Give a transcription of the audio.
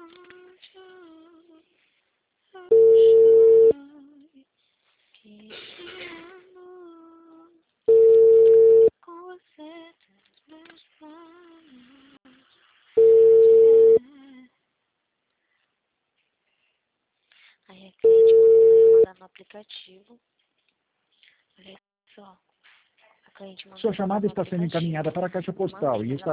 Que te amo, com você dos meus planos. Aí a cliente mandar no aplicativo. Olha só. A cliente mandou Sua chamada está sendo encaminhada para a caixa postal e está